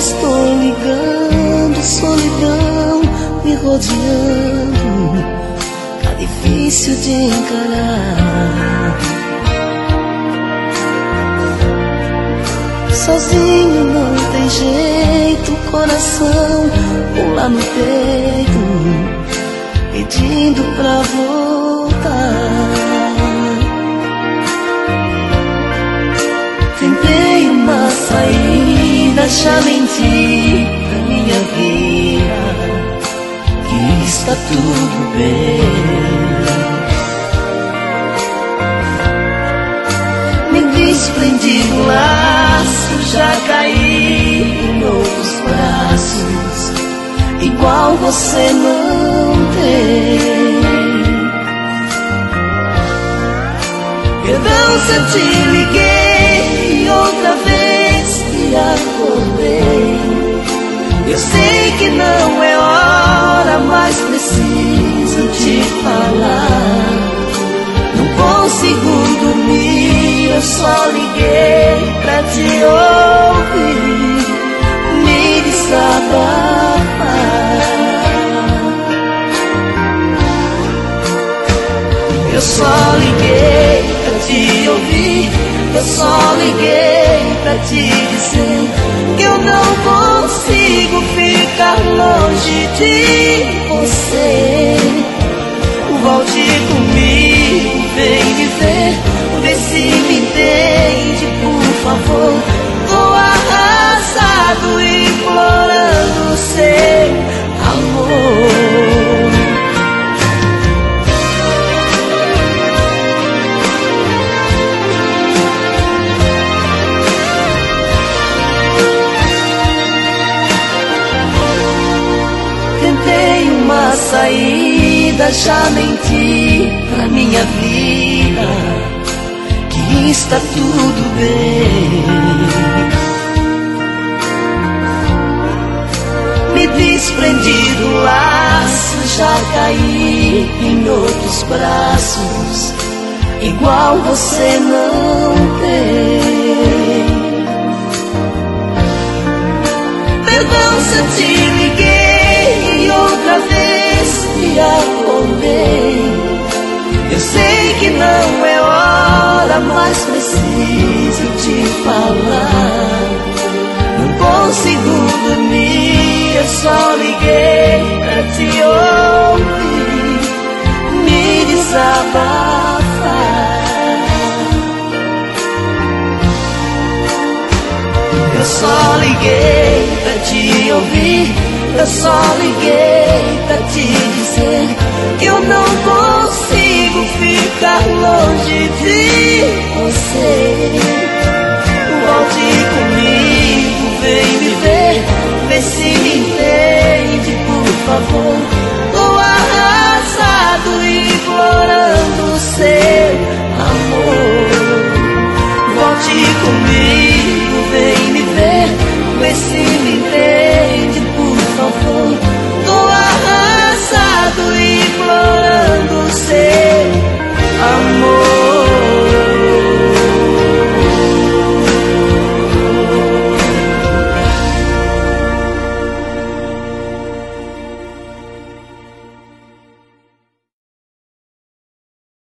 estou ligando, solidão me rodeando, tá difícil de encarar. Sozinho não tem jeito, coração pula no peito, pedindo pra voltar. Tentei uma saída, já menti pra minha vida, que está tudo bem. Me desprendi do laço, já caí em outros braços, igual você não tem. Perdão se eu te liguei e outra vez te acordei. Eu sei que não é hora, mas preciso te falar. Não consigo dormir, eu só liguei pra te ouvir, me desabafar. Eu só liguei pra te ouvir, eu só liguei pra te dizer que eu não consigo ficar longe de você. Volte comigo, vem me ver, vê se me entende, por favor. Tô arrasado, implorando seu amor. Tentei uma saída, já menti pra minha vida, que está tudo bem. Me desprendi do laço, já caí em outros braços, igual você não tem. Perdão se eu te liguei e outra vez te acordei. Eu sei que não é hora, mas preciso te falar. Não consigo dormir, eu só liguei pra te ouvir, me desabafar. Eu só liguei pra te ouvir, eu só liguei pra te dizer que eu não consigo ficar longe de você. Volte comigo, vem me ver, vê se me entende, por favor. Tô arrasado, implorando seu amor. Volte comigo, vem me ver, vê se me